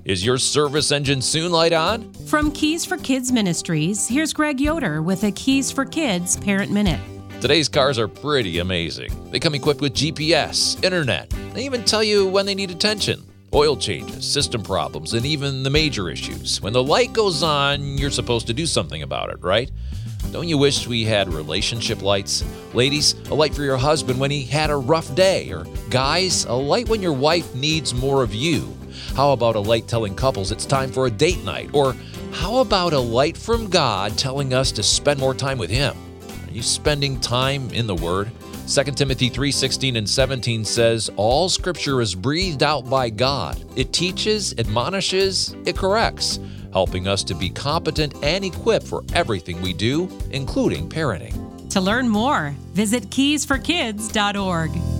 Is your service engine soon light on? From Keys for Kids Ministries, here's Greg Yoder with a Keys for Kids Parent Minute. Today's cars are pretty amazing. They come equipped with GPS, internet. They even tell you when they need attention. Oil changes, system problems, and even the major issues. When the light goes on, you're supposed to do something about it, right? Don't you wish we had relationship lights? Ladies, a light for your husband when he had a rough day. Or guys, a light when your wife needs more of you. How about a light telling couples it's time for a date night? Or how about a light from God telling us to spend more time with Him? Are you spending time in the Word? 2 Timothy 3:16 and 17 says, all Scripture is breathed out by God. It teaches, admonishes, it corrects, helping us to be competent and equipped for everything we do, including parenting. To learn more, visit keysforkids.org.